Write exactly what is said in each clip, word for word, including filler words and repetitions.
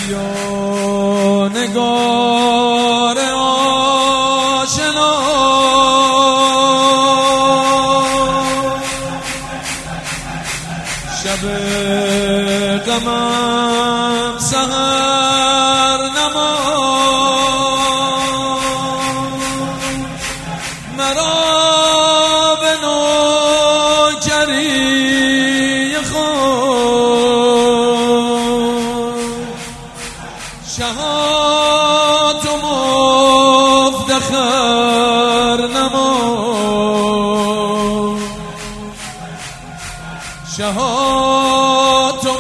یا نگار آشنا شب غمم سحر نما مرا به نوکری خود شهات و مفتخر نما شهات و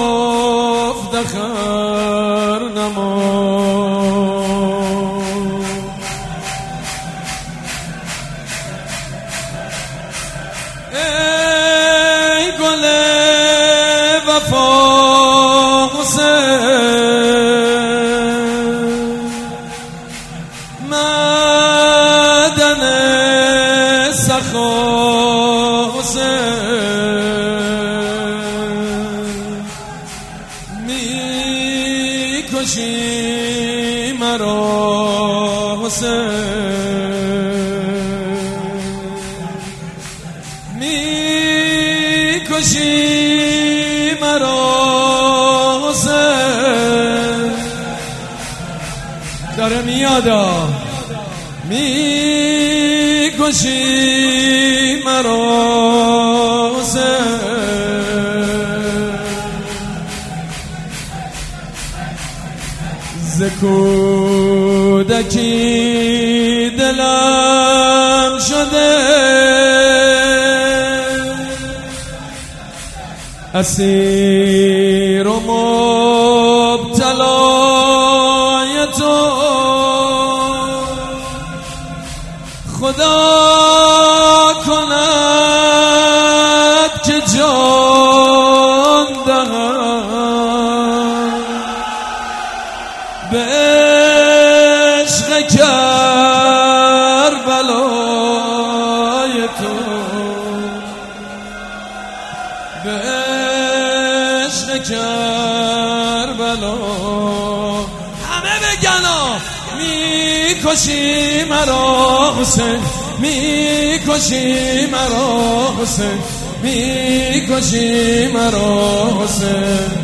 مفتخر نما ای گل وفا حسین معدن سخا حسین می کشی مرا حسین می کشی مرا حسین داره میادا می کشی مرا حسین ز کودکی دلم شده اسیر و مبتلای تو خدا کند که جان دهم به عشق کربلای تو به عشق کربلا همه بگنا می کشی مرا حسین می کشی مرا حسین می کشی مرا حسین